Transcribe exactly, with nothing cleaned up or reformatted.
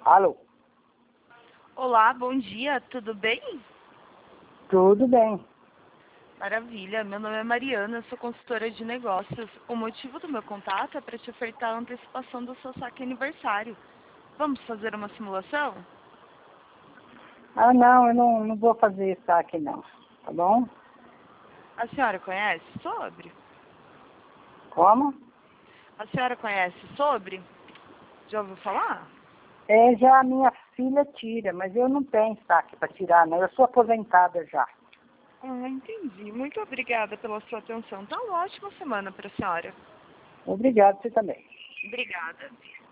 Alô? Olá, bom dia, tudo bem? Tudo bem. Maravilha, meu nome é Mariana, sou consultora de negócios. O motivo do meu contato é para te ofertar a antecipação do seu saque aniversário. Vamos fazer uma simulação? Ah, não, eu não, não vou fazer saque não, tá bom? A senhora conhece sobre? Como? A senhora conhece sobre? Já ouviu falar? É, já a minha filha tira, mas eu não tenho saque para tirar, não. Eu sou aposentada já. Ah, entendi. Muito obrigada pela sua atenção. Tá uma ótima semana para a senhora. Obrigado, você também. Obrigada.